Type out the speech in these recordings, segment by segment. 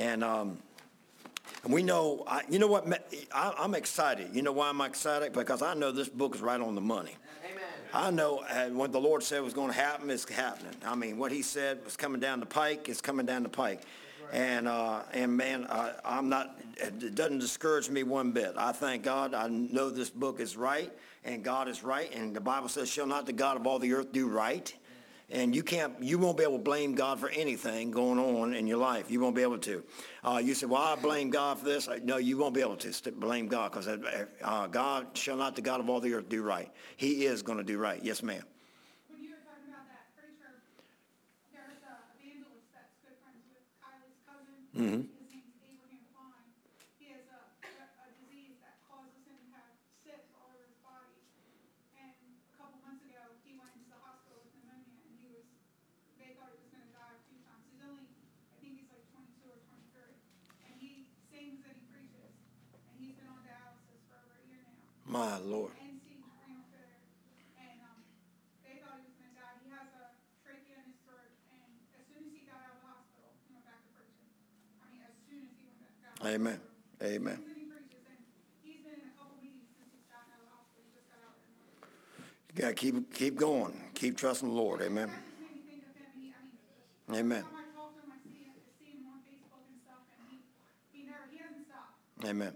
And we know, you know what, I'm excited. You know why I'm excited? Because I know this book is right on the money. Amen. I know what the Lord said was going to happen is happening. I mean, what he said was coming down the pike is coming down the pike. And man, I'm not, it doesn't discourage me one bit. I thank God. I know this book is right, and God is right. And the Bible says, shall not the God of all the earth do right? And you won't be able to blame God for anything going on in your life. You won't be able to. You say, well, I blame God for this. No, you won't be able to blame God, because God shall not the God of all the earth do right. He is going to do right. Yes, ma'am. When you were talking about that preacher, there's an evangelist that's good friends with Kylie's cousin. Mm-hmm. His name's Abraham Klein. He has a disease that causes him to have cysts all over his body. And a couple months ago, he went into the hospital with pneumonia, and they thought he was going to die of 2 times. He's only, I think he's like 22 or 23. And he sings and he preaches. And he's been on dialysis for over a year now. My Lord. End-stage renal failure. And they thought he was going to die. He has a trachea in his throat. And as soon as he got out of the hospital, he went back to preaching. I mean, as soon as he went back out of the Amen. hospital. Amen. He sings and he preaches. And he's been in a couple meetings since he's gotten out of the hospital. He just got out there. You got to keep going. Keep trusting the Lord. Amen. That just made me think of him. Amen. Every time I talk to him, I see him on Facebook and stuff, and he hasn't stopped. Amen.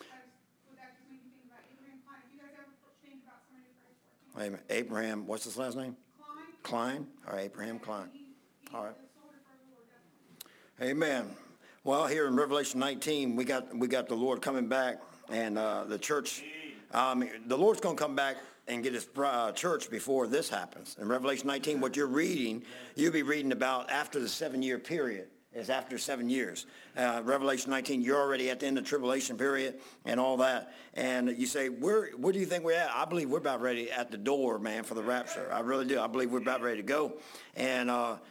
That just made me think about Abraham Klein. If you guys ever think about somebody to pray for. Amen. Abraham, what's his last name? Klein. Klein? All right, Abraham Klein. All right. He's a soldier for the Lord, definitely. Amen. Well, here in Revelation 19, we got the Lord coming back, and the church. The Lord's going to come back and get his church before this happens. In Revelation 19, what you're reading, you'll be reading about after the 7-year period. Is after 7 years. Revelation 19, you're already at the end of the tribulation period and all that. And you say, where do you think we're at? I believe we're about ready at the door, man, for the rapture. I really do. I believe we're about ready to go. And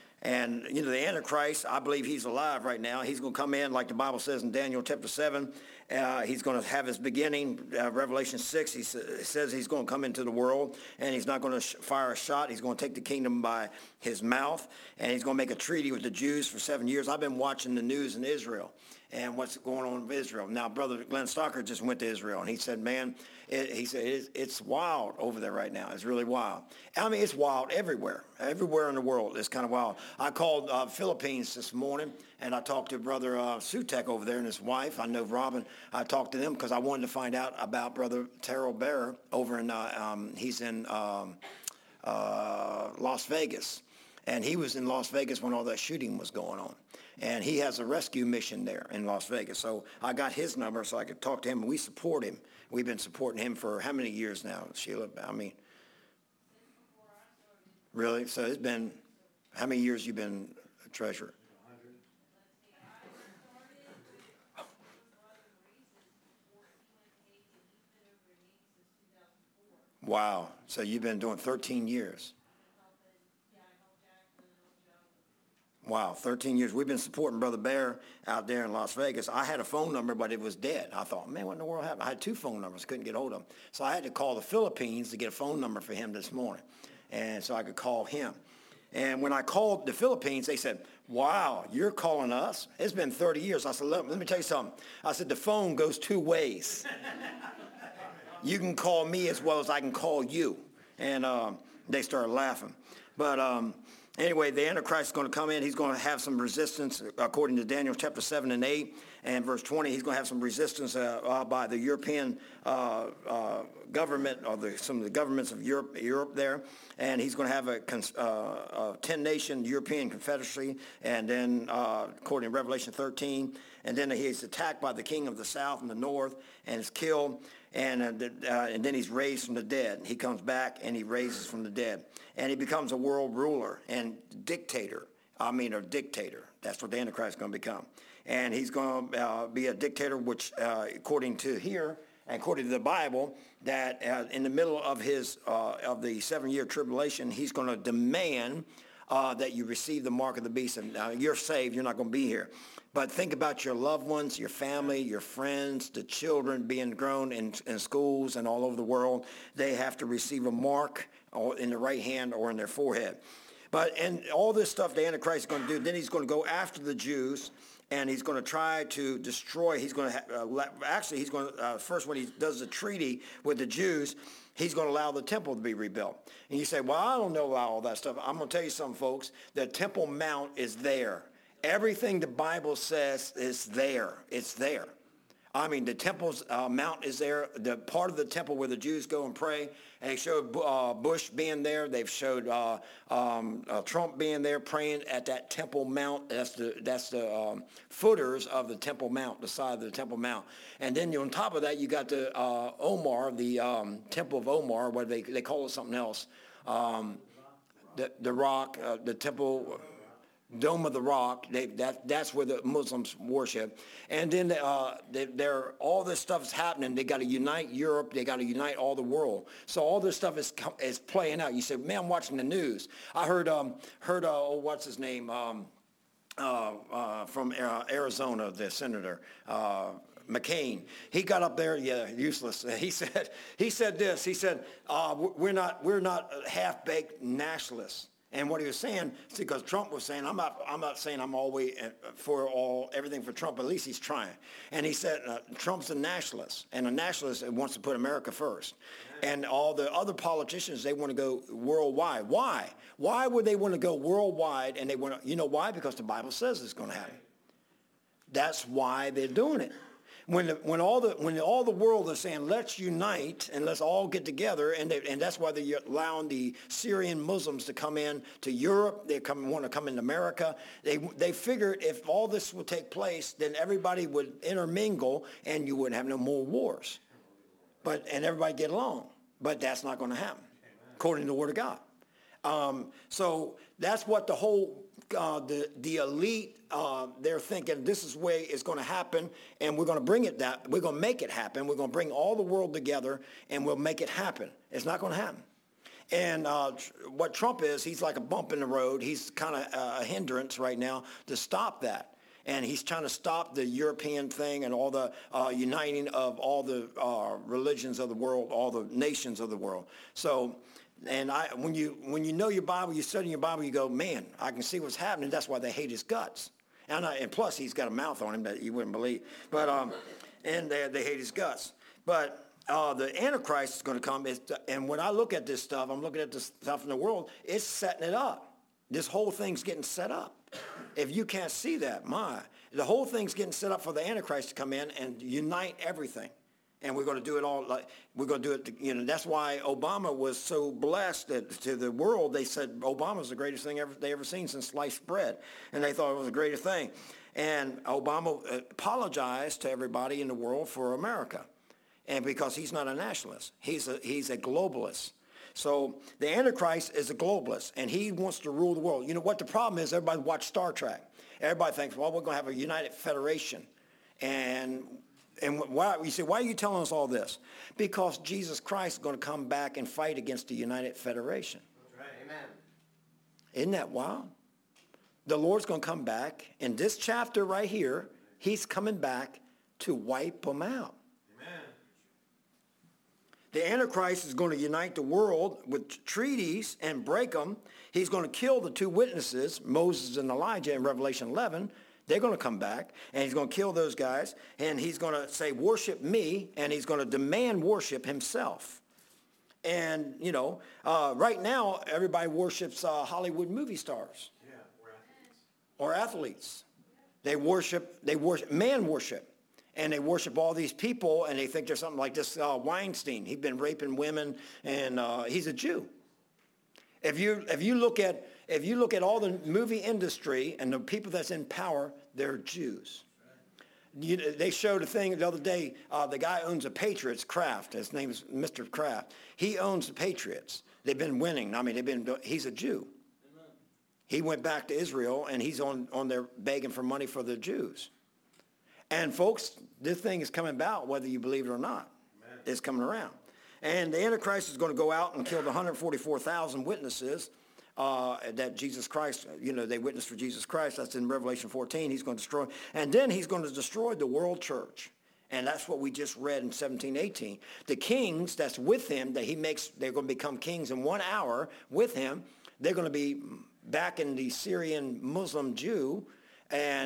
you know, the Antichrist, I believe he's alive right now. He's going to come in, like the Bible says in Daniel chapter 7. He's going to have his beginning. Revelation 6, he says he's going to come into the world, and he's not going to fire a shot. He's going to take the kingdom by his mouth, and he's going to make a treaty with the Jews for 7 years. I've been watching the news in Israel and what's going on with Israel. Now, Brother Glenn Stocker just went to Israel, and he said, man, it's wild over there right now. It's really wild. I mean, it's wild everywhere. Everywhere in the world, it's kind of wild. I called Philippines this morning, and I talked to Brother Sutek over there and his wife. I know Robin. I talked to them because I wanted to find out about Brother Terrell Bearer over in, he's in Las Vegas. And he was in Las Vegas when all that shooting was going on. And he has a rescue mission there in Las Vegas. So I got his number so I could talk to him. We support him. We've been supporting him for how many years now, Sheila? I mean, really? So it's been, how many years you been a treasurer? Wow. So you've been doing 13 years. Wow, 13 years. We've been supporting Brother Bear out there in Las Vegas. I had a phone number, but it was dead. I thought, man, what in the world happened? I had 2 phone numbers, couldn't get hold of him. So I had to call the Philippines to get a phone number for him this morning, and so I could call him. And when I called the Philippines, they said, wow, you're calling us? It's been 30 years. I said, let me tell you something. I said, the phone goes 2 ways. You can call me as well as I can call you. And they started laughing. But anyway, the Antichrist is going to come in. He's going to have some resistance, according to Daniel chapter 7 and 8 and verse 20. He's going to have some resistance by the European government, or some of the governments of Europe there. And he's going to have a 10-nation European confederacy. And then, according to Revelation 13, and then he's attacked by the king of the south and the north and is killed. And then he's raised from the dead. He comes back and he raises from the dead. And he becomes a world ruler and dictator. Dictator. That's what the Antichrist is going to become. And he's going to be a dictator, which, according to here, according to the Bible, that in the middle of of the 7-year tribulation, he's going to demand that you receive the mark of the beast. And you're saved. You're not going to be here. But think about your loved ones, your family, your friends, the children being grown in schools and all over the world. They have to receive a mark in the right hand or in their forehead. And all this stuff the Antichrist is going to do, then he's going to go after the Jews and he's going to try to destroy. He's going to first when he does the treaty with the Jews, he's going to allow the temple to be rebuilt. And you say, well, I don't know about all that stuff. I'm going to tell you something, folks. The Temple Mount is there. Everything the Bible says is there. It's there. I mean, the Temple's Mount is there. The part of the temple where the Jews go and pray. And they showed Bush being there. They've showed Trump being there praying at that Temple Mount. That's the footers of the Temple Mount, the side of the Temple Mount. And then on top of that, you got the Omar, the Temple of Omar, what they call it something else. The rock, the temple. Dome of the Rock, that's where the Muslims worship. And then all this stuff is happening. They got to unite Europe. They got to unite all the world. So all this stuff is playing out. You say, man, I'm watching the news. I heard what's his name, from Arizona, the senator, McCain. He got up there, useless. He said this. He said, we're not half-baked nationalists. And what he was saying, because Trump was saying, I'm not saying I'm always for everything for Trump, but at least he's trying. And he said, Trump's a nationalist, and a nationalist wants to put America first. And all the other politicians, they want to go worldwide. Why? Why would they want to go worldwide? And you know why? Because the Bible says it's going to happen. That's why they're doing it. When all the world is saying, let's unite and let's all get together, and that's why they're allowing the Syrian Muslims to come in to Europe. They want to come into America. They figured if all this would take place, then everybody would intermingle and you wouldn't have no more wars. And everybody get along. But that's not going to happen, according to the Word of God. So that's what the whole the elite, they're thinking this is the way it's going to happen, and we're going to we're going to make it happen. We're going to bring all the world together, and we'll make it happen. It's not going to happen. And what Trump is, he's like a bump in the road. He's kind of a hindrance right now to stop that. And he's trying to stop the European thing and all the uniting of all the religions of the world, all the nations of the world. So, and when you know your Bible, you study your Bible, you go, man, I can see what's happening. That's why they hate his guts. And plus, he's got a mouth on him that you wouldn't believe. But and they hate his guts. But the Antichrist is going to come. And when I look at this stuff, I'm looking at this stuff in the world. It's setting it up. This whole thing's getting set up. If you can't see that, the whole thing's getting set up for the Antichrist to come in and unite everything. And we're going to do it all we're going to do it. That's why Obama was so blessed that to the world. They said Obama's the greatest thing they ever seen since sliced bread, and they thought it was the greatest thing. And Obama apologized to everybody in the world for America, and because he's not a nationalist, he's a globalist. So the Antichrist is a globalist, and he wants to rule the world. You know what the problem is? Everybody watch Star Trek. Everybody thinks, well, we're going to have a united federation, and why, you say, why are you telling us all this? Because Jesus Christ is going to come back and fight against the United Federation. Right. Amen. Isn't that wild? The Lord's going to come back. In this chapter right here, he's coming back to wipe them out. Amen. The Antichrist is going to unite the world with treaties and break them. He's going to kill the two witnesses, Moses and Elijah in Revelation 11. They're going to come back, and he's going to kill those guys, and he's going to say, worship me, and he's going to demand worship himself. And, right now, everybody worships Hollywood movie stars. Yeah, or athletes. They worship man worship. And they worship all these people, and they think there's something like this Weinstein. He's been raping women, and he's a Jew. If you look at all the movie industry and the people that's in power, they're Jews. They showed a thing the other day. The guy owns the Patriots, Kraft. His name is Mr. Kraft. He owns the Patriots. They've been winning. He's a Jew. Amen. He went back to Israel, and he's on there begging for money for the Jews. And folks, this thing is coming about whether you believe it or not. Amen. It's coming around. And the Antichrist is going to go out and kill the 144,000 witnesses that Jesus Christ, they witnessed for Jesus Christ. That's in Revelation 14. He's going to destroy. And then he's going to destroy the world church. And that's what we just read in 1718. The kings that's with him, they're going to become kings in 1 hour with him. They're going to be back in the Syrian Muslim Jew, and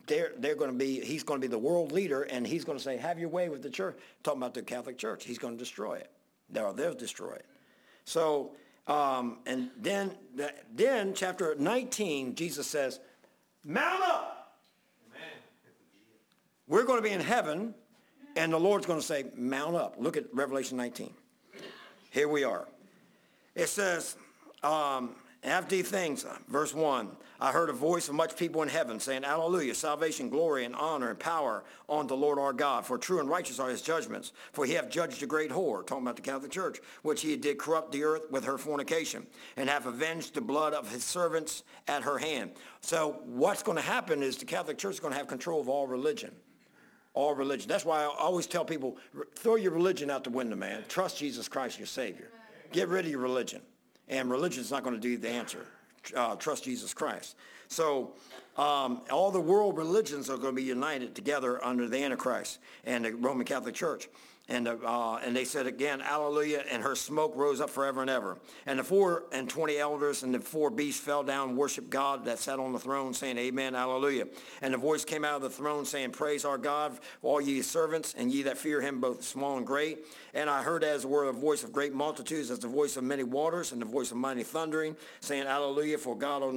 they're going to be, he's going to be the world leader, and he's going to say, have your way with the church. Talking about the Catholic Church. He's going to destroy it. They'll destroy it. So, and then chapter 19, Jesus says, mount up. Amen. We're going to be in heaven, and the Lord's going to say, mount up. Look at Revelation 19. Here we are. It says, after these things, verse 1, I heard a voice of much people in heaven saying, Hallelujah, salvation, glory, and honor, and power unto the Lord our God. For true and righteous are his judgments. For he hath judged a great whore, talking about the Catholic Church, which he did corrupt the earth with her fornication, and hath avenged the blood of his servants at her hand. So what's going to happen is the Catholic Church is going to have control of all religion. All religion. That's why I always tell people, throw your religion out the window, man. Trust Jesus Christ, your Savior. Get rid of your religion. And religion is not going to do the answer. Trust Jesus Christ. So all the world religions are going to be united together under the Antichrist and the Roman Catholic Church. And they said again, Hallelujah, and her smoke rose up forever and ever. And the 24 elders and the 4 beasts fell down and worshiped God that sat on the throne, saying, Amen, Hallelujah. And the voice came out of the throne, saying, Praise our God, all ye servants, and ye that fear him, both small and great. And I heard as it were a voice of great multitudes, as the voice of many waters, and the voice of mighty thundering, saying, Hallelujah, for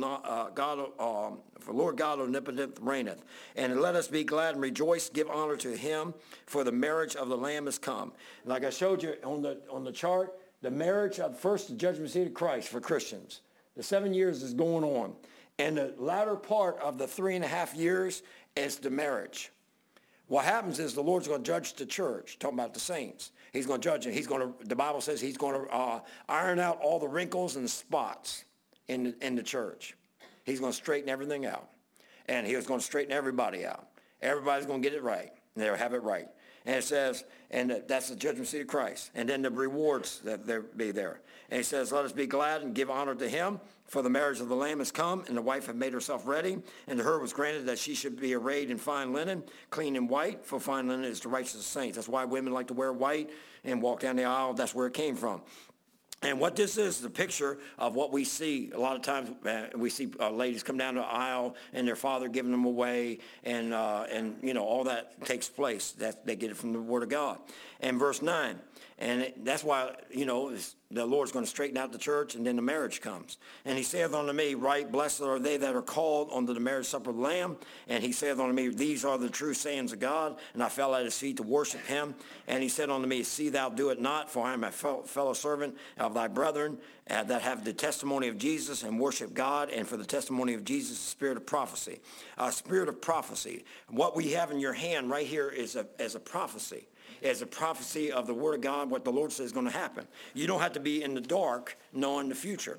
for Lord God omnipotent reigneth. And let us be glad and rejoice, give honor to him, for the marriage of the Lamb is come. Like I showed you on the chart, the marriage of first the judgment seat of Christ for Christians. The 7 years is going on. And the latter part of the 3.5 years is the marriage. What happens is the Lord's going to judge the church, talking about the saints. He's going to judge it. The Bible says he's going to iron out all the wrinkles and spots in the church. He's going to straighten everything out. And he was going to straighten everybody out. Everybody's going to get it right. And they'll have it right. And it says, and that's the judgment seat of Christ. And then the rewards that there be there. And he says, let us be glad and give honor to him, for the marriage of the Lamb is come, and the wife had made herself ready. And to her was granted that she should be arrayed in fine linen, clean and white, for fine linen is the righteous of saints. That's why women like to wear white and walk down the aisle. That's where it came from. And what this is a picture of what we see. A lot of times we see ladies come down the aisle and their father giving them away, and all that takes place. That they get it from the Word of God. And verse 9, and that's why the Lord's going to straighten out the church, and then the marriage comes. And he saith unto me, right, blessed are they that are called unto the marriage supper of the Lamb. And he saith unto me, these are the true sayings of God. And I fell at his feet to worship him. And he said unto me, see thou do it not, for I am a fellow servant of thy brethren that have the testimony of Jesus, and worship God, and for the testimony of Jesus, the spirit of prophecy. Spirit of prophecy. What we have in your hand right here is as a prophecy. As a prophecy of the Word of God, what the Lord says is going to happen. You don't have to be in the dark knowing the future.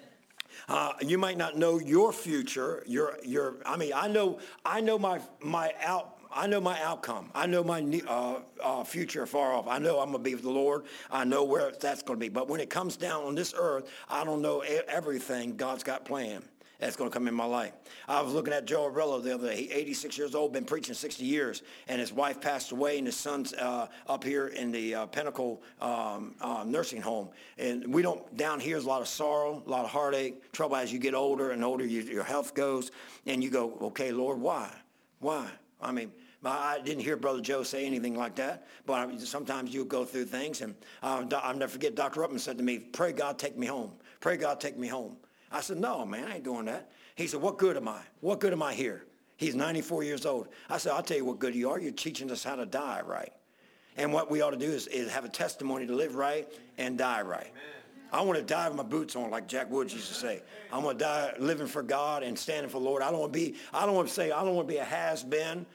You might not know your future. I know my outcome. I know my future far off. I know I'm going to be with the Lord. I know where that's going to be. But when it comes down on this earth, I don't know everything God's got planned that's going to come in my life. I was looking at Joe Arello the other day. He's 86 years old, been preaching 60 years, and his wife passed away, and his son's up here in the Pinnacle nursing home. And down here is a lot of sorrow, a lot of heartache, trouble as you get older and older, your health goes, and you go, okay, Lord, why? Why? I mean, I didn't hear Brother Joe say anything like that, but sometimes you go through things, and I'll never forget Dr. Ruppman said to me, pray God take me home. Pray God take me home. I said, no, man, I ain't doing that. He said, what good am I? What good am I here? He's 94 years old. I said, I'll tell you what good you are. You're teaching us how to die right. And what we ought to do is have a testimony to live right and die right. Amen. I want to die with my boots on, like Jack Woods used to say. I want to die living for God and standing for the Lord. I don't want to be a has-been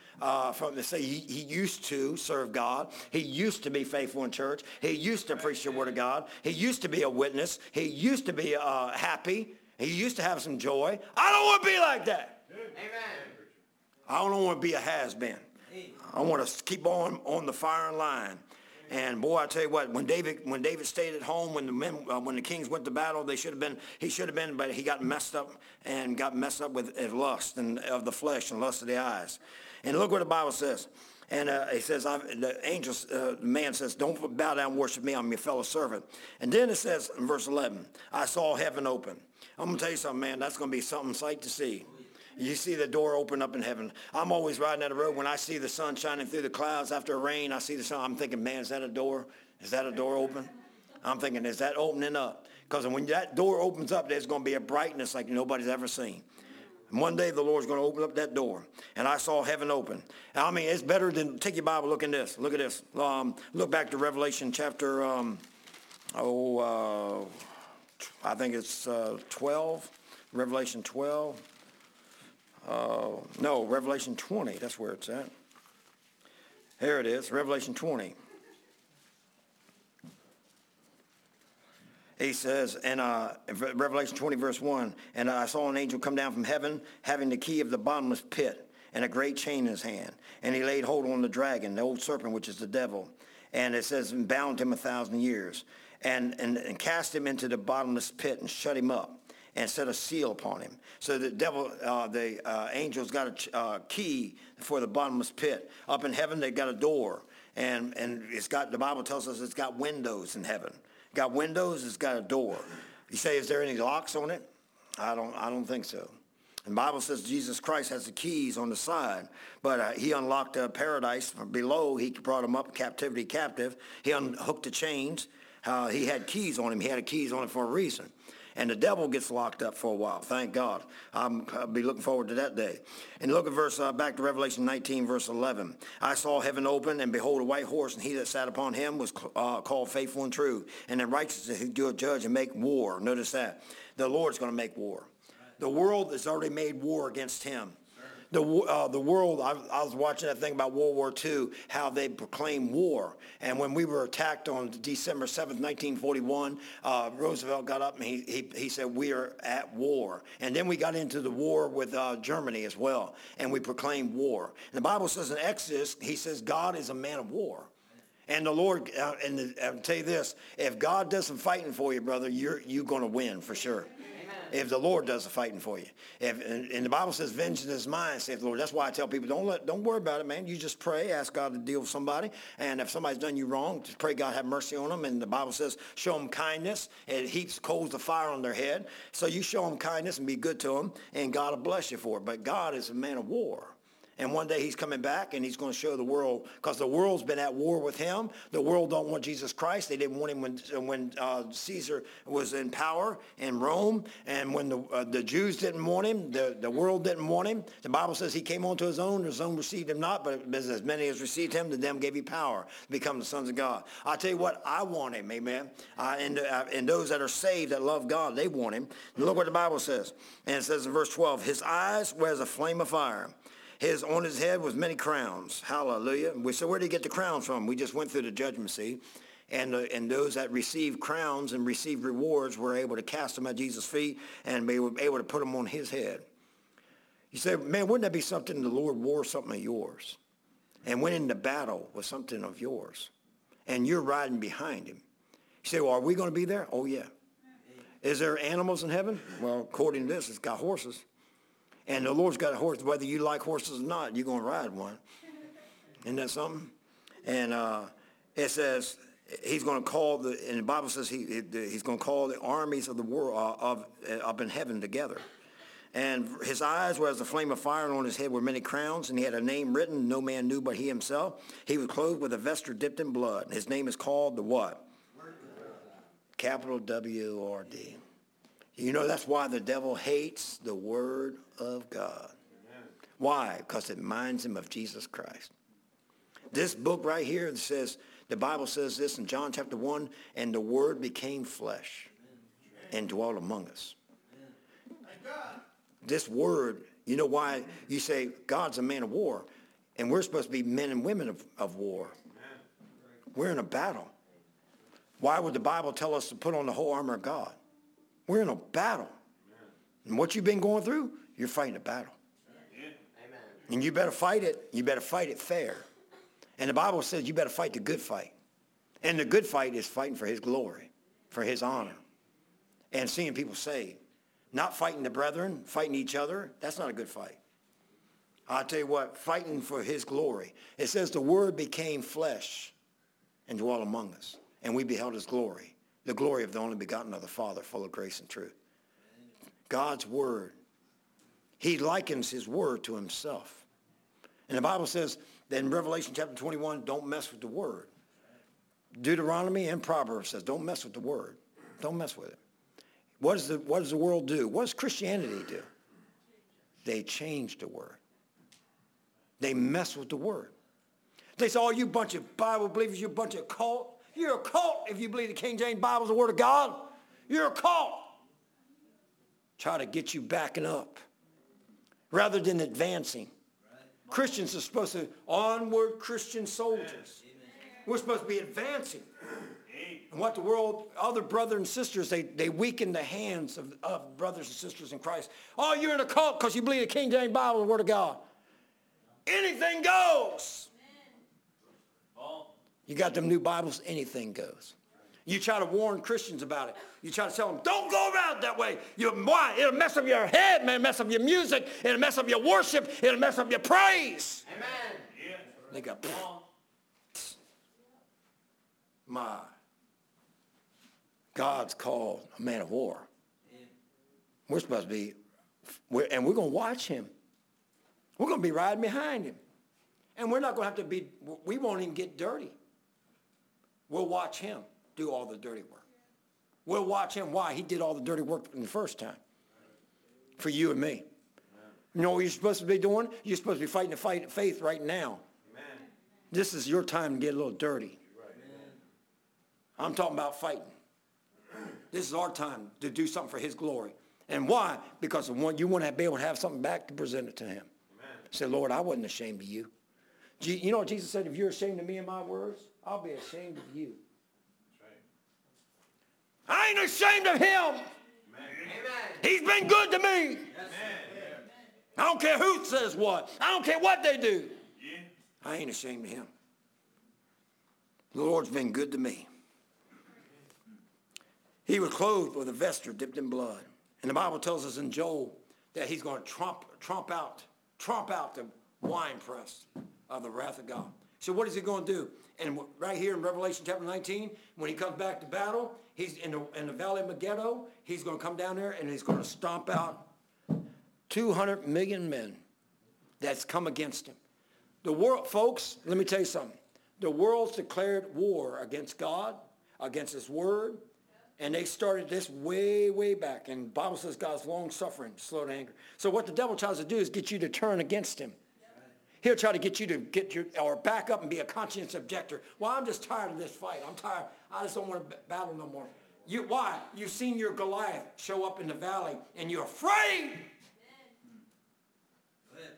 he used to serve God. He used to be faithful in church. He used to preach the Word of God. He used to be a witness. He used to be happy. He used to have some joy. I don't want to be like that. Amen. I don't want to be a has-been. I want to keep on the firing line. And boy, I tell you what, when David stayed at home, when the kings went to battle, he should have been, but he got messed up with lust and of the flesh and lust of the eyes. And look what the Bible says. And it says, the man says, don't bow down and worship me, I'm your fellow servant. And then it says in verse 11, I saw heaven open. I'm going to tell you something, man, that's going to be something sight to see. You see the door open up in heaven. I'm always riding down the road. When I see the sun shining through the clouds after a rain, I see the sun. I'm thinking, man, is that a door? Is that a door open? I'm thinking, is that opening up? Because when that door opens up, there's going to be a brightness like nobody's ever seen. And one day the Lord's going to open up that door. And I saw heaven open. I mean, it's better than, take your Bible, look in this. Look at this. Look back to Revelation chapter, I think it's 12. Revelation 12. No, Revelation 20. That's where it's at. Here it is, Revelation 20. He says in Revelation 20, verse 1, and I saw an angel come down from heaven, having the key of the bottomless pit and a great chain in his hand. And he laid hold on the dragon, the old serpent, which is the devil. And it says, and bound him 1,000 years, and cast him into the bottomless pit and shut him up, and set a seal upon him. So the devil, the angel's got a key for the bottomless pit. Up in heaven, they got a door, and it's got, the Bible tells us it's got windows in heaven. Got windows, it's got a door. You say, is there any locks on it? I don't think so. And the Bible says Jesus Christ has the keys on the side, but he unlocked paradise from below. He brought him up captivity captive. He unhooked the chains. He had keys on him. He had keys on him for a reason. And the devil gets locked up for a while. Thank God. I'll be looking forward to that day. And look at back to Revelation 19, verse 11. I saw heaven open, and behold, a white horse, and he that sat upon him was called Faithful and True. And in righteousness he do judge and make war. Notice that. The Lord's going to make war. The world has already made war against him. The world, I was watching that thing about World War II, how they proclaim war. And when we were attacked on December 7th, 1941, Roosevelt got up and he said, we are at war. And then we got into the war with Germany as well, and we proclaimed war. And the Bible says in Exodus, he says, God is a man of war. And the Lord, I'll tell you this, if God does some fighting for you, brother, you're going to win for sure. If the Lord does the fighting for you. And the Bible says, vengeance is mine, saith the Lord. That's why I tell people, don't worry about it, man. You just pray, ask God to deal with somebody. And if somebody's done you wrong, just pray God have mercy on them. And the Bible says, show them kindness. It heaps coals of fire on their head. So you show them kindness and be good to them, and God will bless you for it. But God is a man of war. And one day he's coming back, and he's going to show the world, because the world's been at war with him. The world don't want Jesus Christ. They didn't want him when Caesar was in power in Rome. And when the Jews didn't want him, the world didn't want him. The Bible says he came unto his own received him not, but as many as received him, to them gave he power to become the sons of God. I tell you what, I want him, amen. And those that are saved, that love God, they want him. And look what the Bible says. And it says in verse 12, his eyes were as a flame of fire. On his head was many crowns. Hallelujah. So where did he get the crowns from? We just went through the judgment seat. And those that received crowns and received rewards were able to cast them at Jesus' feet and be able to put them on his head. You say, man, wouldn't that be something the Lord wore something of yours and went into battle with something of yours, and you're riding behind him? You say, well, are we going to be there? Oh, yeah. Is there animals in heaven? Well, according to this, it's got horses. And the Lord's got a horse. Whether you like horses or not, you're going to ride one. Isn't that something? And it says he's going to call and the Bible says he's going to call the armies of the world up in heaven together. And his eyes were as a flame of fire, and on his head were many crowns, and he had a name written no man knew but he himself. He was clothed with a vesture dipped in blood. His name is called the what? Capital W-O-R-D. You know, that's why the devil hates the word of God. Amen. Why? Because it reminds him of Jesus Christ. This book right here says, the Bible says this in John chapter 1, and the word became flesh and dwelt among us. This word, you know why you say God's a man of war, and we're supposed to be men and women of war. We're in a battle. Why would the Bible tell us to put on the whole armor of God? We're in a battle. And what you've been going through, you're fighting a battle. Amen. And you better fight it. You better fight it fair. And the Bible says you better fight the good fight. And the good fight is fighting for his glory, for his honor, and seeing people saved. Not fighting the brethren, fighting each other. That's not a good fight. I'll tell you what, fighting for his glory. It says the word became flesh and dwelt among us, and we beheld his glory. The glory of the only begotten of the Father, full of grace and truth. God's word He likens his word to himself. And the Bible says that in Revelation chapter 21, don't mess with the word. Deuteronomy and Proverbs says, don't mess with the word. Don't mess with it. What does the world do? What does Christianity do? They change the word. They mess with the word. They say, oh, you bunch of Bible believers, you a bunch of cult. You're a cult if you believe the King James Bible is the word of God. You're a cult. Try to get you backing up rather than advancing. Christians are supposed to, onward Christian soldiers. We're supposed to be advancing. And what the world, other brothers and sisters, they weaken the hands of brothers and sisters in Christ. Oh, you're in a cult because you believe the King James Bible is the word of God. Anything goes. You got them new Bibles, anything goes. You try to warn Christians about it. You try to tell them, don't go around that way. Why? It'll mess up your head, man. It'll mess up your music. It'll mess up your worship. It'll mess up your praise. Amen. Yeah. They got, my, God's called a man of war. We're supposed to be, and we're going to watch him. We're going to be riding behind him. And we're not going to have to be, we won't even get dirty. We'll watch him do all the dirty work. We'll watch him. Why? He did all the dirty work in the first time. For you and me. You know what you're supposed to be doing? You're supposed to be fighting the fight of faith right now. Amen. This is your time to get a little dirty. I'm talking about fighting. This is our time to do something for his glory. And why? Because you want to be able to have something back to present it to him. Amen. Say, Lord, I wasn't ashamed of you. You know what Jesus said? If you're ashamed of me and my words, I'll be ashamed of you. That's right. I ain't ashamed of him. Amen. He's been good to me. Yes. I don't care who says what. I don't care what they do. Yeah. I ain't ashamed of him. The Lord's been good to me. He was clothed with a vesture dipped in blood. And the Bible tells us in Joel that he's going to tromp out the winepress of the wrath of God. So what is he going to do? And right here in Revelation chapter 19, when he comes back to battle, he's in the valley of Megiddo. He's going to come down there and he's going to stomp out 200 million men that's come against him. The world, folks, let me tell you something. The world's declared war against God, against his word, and they started this way, way back. And the Bible says God's long-suffering, slow to anger. So what the devil tries to do is get you to turn against him. He'll try to get you to or back up and be a conscientious objector. Well, I'm just tired of this fight. I'm tired. I just don't want to battle no more. Why? You've seen your Goliath show up in the valley, and you're afraid. Amen.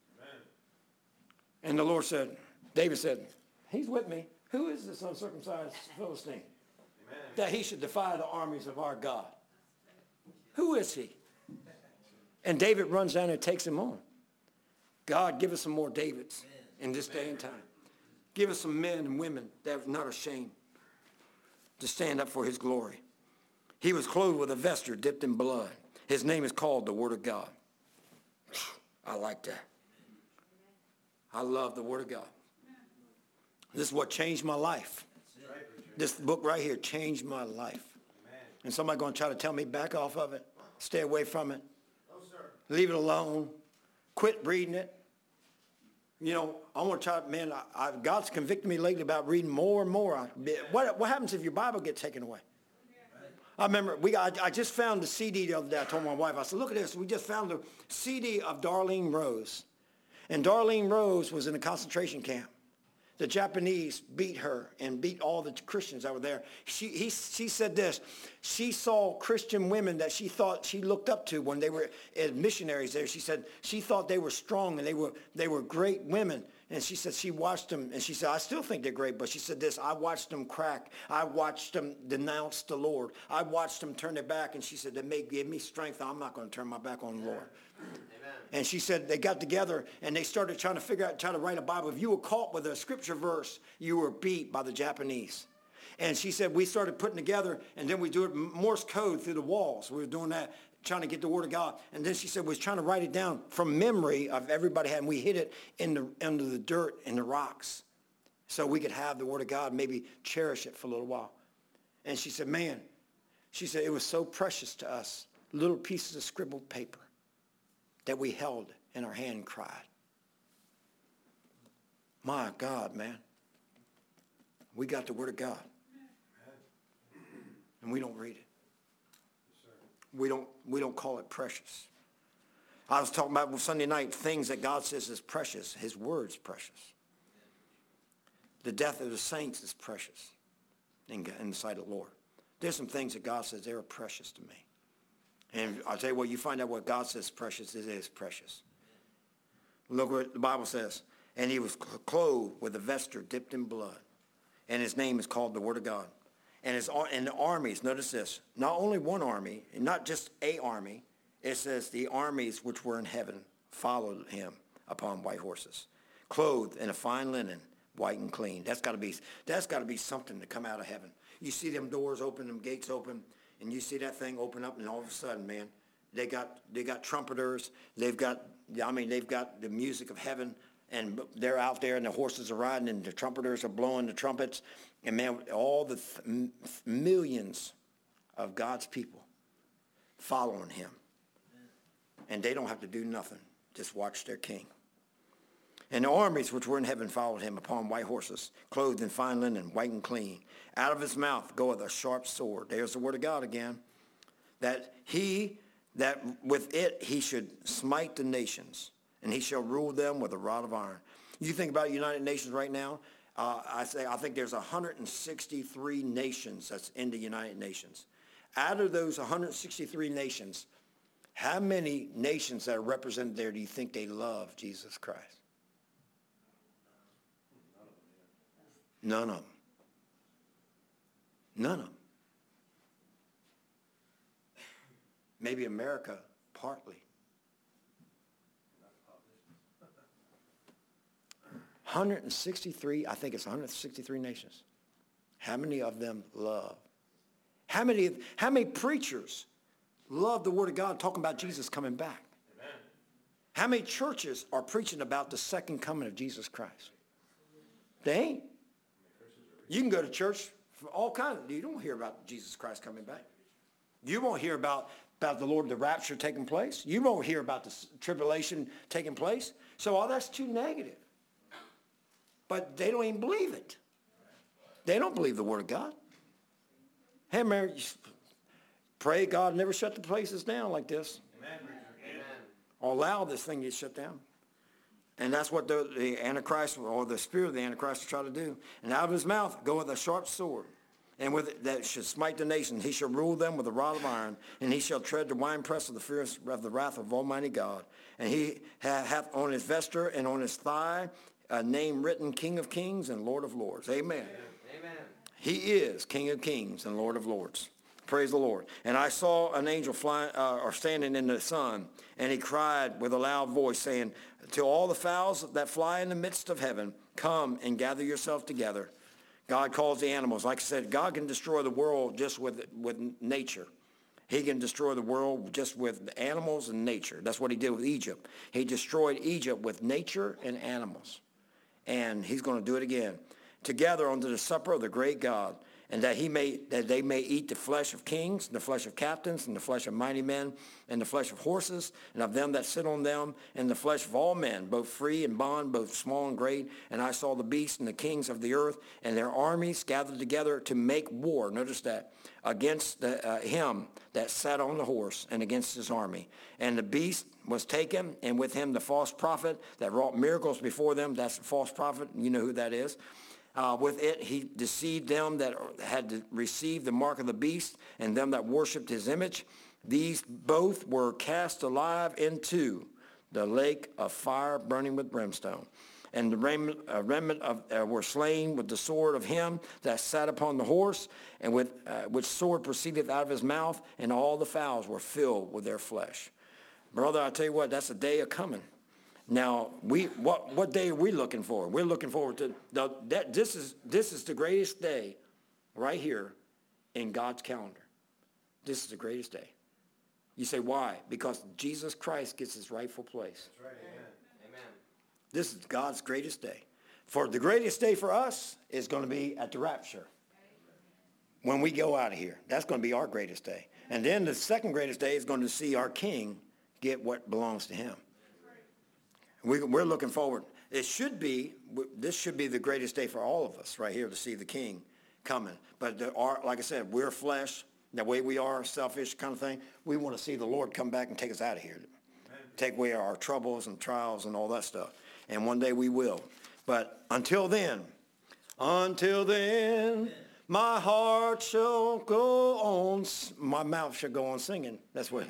And the Lord said, David said, he's with me. Who is this uncircumcised Philistine? Amen. That he should defy the armies of our God. Who is he? And David runs down and takes him on. God, give us some more Davids in this day and time. Give us some men and women that are not ashamed to stand up for his glory. He was clothed with a vesture dipped in blood. His name is called the Word of God. I like that. I love the Word of God. This is what changed my life. This book right here changed my life. And somebody going to try to tell me back off of it, stay away from it, leave it alone, quit reading it. You know, I want to try, man, God's convicted me lately about reading more and more. What happens if your Bible gets taken away? I remember, I just found the CD the other day. I told my wife, I said, look at this. We just found the CD of Darlene Rose. And Darlene Rose was in a concentration camp. The Japanese beat her and beat all the Christians that were there. She said this. She saw Christian women that she thought she looked up to when they were as missionaries there. She said she thought they were strong and they were great women. And she said she watched them, and she said, I still think they're great, but she said this, I watched them crack. I watched them denounce the Lord. I watched them turn their back, and she said, that may give me strength. I'm not going to turn my back on the Lord. Amen. And she said they got together, and they started trying to write a Bible. If you were caught with a scripture verse, you were beat by the Japanese. And she said we started putting together, and then we do it Morse code through the walls. We were doing that, trying to get the Word of God. And then she said we was trying to write it down from memory of everybody had, and we hid it under the dirt and the rocks so we could have the Word of God, maybe cherish it for a little while. And she said, man, she said it was so precious to us, little pieces of scribbled paper. that we held in our hand and cried. My God, man. We got the Word of God. And we don't read it. We don't call it precious. I was talking about Sunday night, things that God says is precious. His Word's precious. The death of the saints is precious in the sight of the Lord. There's some things that God says they're precious to me. And I'll tell you what, you find out what God says precious, it is precious. Look what the Bible says. And he was clothed with a vesture dipped in blood. And his name is called the Word of God. And the armies, notice this, not only one army, not just a army, it says the armies which were in heaven followed him upon white horses, clothed in a fine linen, white and clean. That's got to be something to come out of heaven. You see them doors open, them gates open, and you see that thing open up, and all of a sudden, man, they got trumpeters. They've got the music of heaven, and they're out there, and the horses are riding, and the trumpeters are blowing the trumpets, and man, all the millions of God's people following him, and they don't have to do nothing, just watch their king. And the armies which were in heaven followed him upon white horses, clothed in fine linen, white and clean. Out of his mouth goeth a sharp sword. There's the Word of God again. That with it he should smite the nations, and he shall rule them with a rod of iron. You think about the United Nations right now, I think there's 163 nations that's in the United Nations. Out of those 163 nations, how many nations that are represented there do you think they love Jesus Christ? None of them. None of them. Maybe America, partly. 163, I think it's 163 nations. How many of them love? How many preachers love the Word of God talking about Jesus coming back? Amen. How many churches are preaching about the second coming of Jesus Christ? They ain't. You can go to church for all kinds. You don't hear about Jesus Christ coming back. You won't hear about the Lord, the rapture taking place. You won't hear about the tribulation taking place. So all that's too negative. But they don't even believe it. They don't believe the Word of God. Hey, Mary, pray God never shut the places down like this. Amen. Or allow this thing to get shut down. And that's what the Antichrist, or the spirit of the Antichrist, will try to do. And out of his mouth goeth a sharp sword, and with it that should smite the nation. He shall rule them with a rod of iron, and he shall tread the winepress of the fierce of the wrath of Almighty God. And he hath on his vesture and on his thigh a name written, King of Kings and Lord of Lords. Amen. Amen. He is King of Kings and Lord of Lords. Praise the Lord. And I saw an angel standing in the sun, and he cried with a loud voice, saying, to all the fowls that fly in the midst of heaven, come and gather yourself together. God calls the animals. Like I said, God can destroy the world just with nature. He can destroy the world just with animals and nature. That's what he did with Egypt. He destroyed Egypt with nature and animals. And he's going to do it again. Together unto the supper of the great God, and that they may eat the flesh of kings, and the flesh of captains, and the flesh of mighty men, and the flesh of horses, and of them that sit on them, and the flesh of all men, both free and bond, both small and great. And I saw the beasts and the kings of the earth, and their armies gathered together to make war, notice that, against him that sat on the horse, and against his army. And the beast was taken, and with him the false prophet that wrought miracles before them. That's the false prophet. You know who that is. With it he deceived them that had received the mark of the beast, and them that worshipped his image. These both were cast alive into the lake of fire burning with brimstone. And the remnant were slain with the sword of him that sat upon the horse, and with which sword proceeded out of his mouth, and all the fowls were filled with their flesh. Brother, I tell you what, that's a day of coming. Now, what day are we looking for? We're looking forward to this is the greatest day right here in God's calendar. This is the greatest day. You say, why? Because Jesus Christ gets his rightful place. That's right. Amen. This is God's greatest day. For the greatest day for us is going to be at the rapture. When we go out of here. That's going to be our greatest day. And then the second greatest day is going to see our King get what belongs to him. We're looking forward. This should be the greatest day for all of us right here to see the King coming. But like I said, we're flesh, the way we are, selfish kind of thing. We want to see the Lord come back and take us out of here. Take away our troubles and trials and all that stuff. And one day we will. But until then, my heart shall go on, my mouth shall go on singing. That's what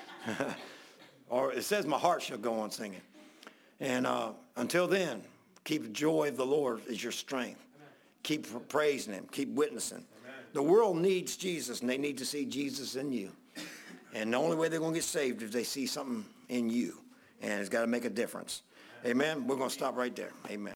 or it says my heart shall go on singing. And until then, keep the joy of the Lord as your strength. Amen. Keep praising him. Keep witnessing. Amen. The world needs Jesus, and they need to see Jesus in you. And the only way they're going to get saved is if they see something in you. And it's got to make a difference. Amen. We're going to stop right there. Amen.